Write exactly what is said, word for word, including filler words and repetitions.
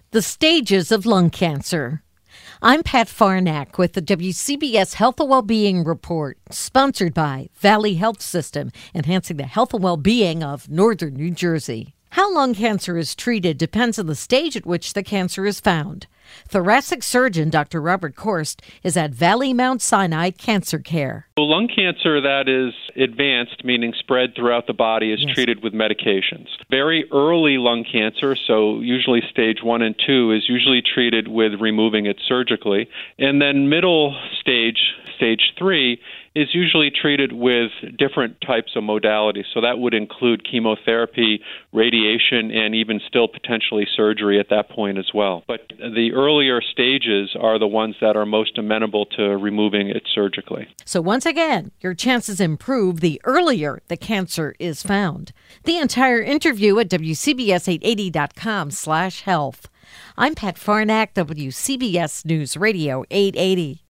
The stages of lung cancer. I'm Pat Farnack with the W C B S Health and Wellbeing Report, sponsored by Valley Health System, enhancing the health and well-being of northern New Jersey. How lung cancer is treated depends on the stage at which the cancer is found. Thoracic surgeon Doctor Robert Korst is at Valley Mount Sinai Cancer Care. Well, lung cancer that is advanced, meaning spread throughout the body, is yes. treated with medications. Very early lung cancer, so usually stage one and two, is usually treated with removing it surgically. And then middle stage, stage three, is usually treated with different types of modalities. So that would include chemotherapy, radiation, and even still potentially surgery at that point as well. But the earlier stages are the ones that are most amenable to removing it surgically. So once again, your chances improve the earlier the cancer is found. The entire interview at W C B S eight eighty dot com slash health. I'm Pat Farnack, W C B S News Radio eight eighty.